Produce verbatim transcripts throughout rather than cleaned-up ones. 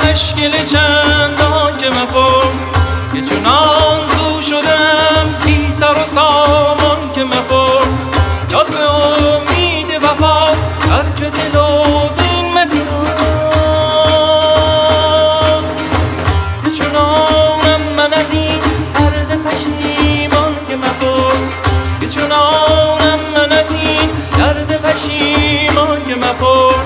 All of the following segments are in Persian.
مشکل چندان که مپرد که چنان تو شدم بی سر و سامان که مپرد جاز به امید وفا هر که دل و دین مکنم که چنانم من از این درد پشیمان که مپرد که چنانم من از این درد پشیمان که مپرد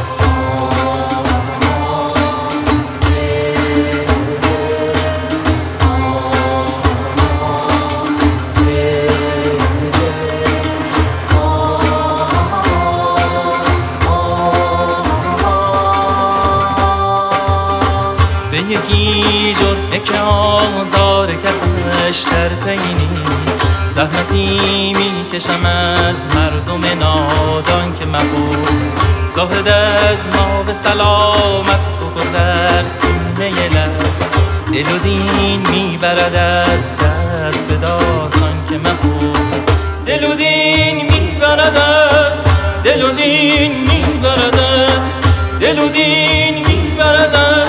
به یکی جرعه که آزار کسش در پینی زحمتی میکشم از مردم نادان که مبود زاهد از ما به سلامت بگذر اینه لب دل و دین میبرد از دست به داستان که مبود دل و دین میبرد از دل و دین میبرد از دل و دین میبرد از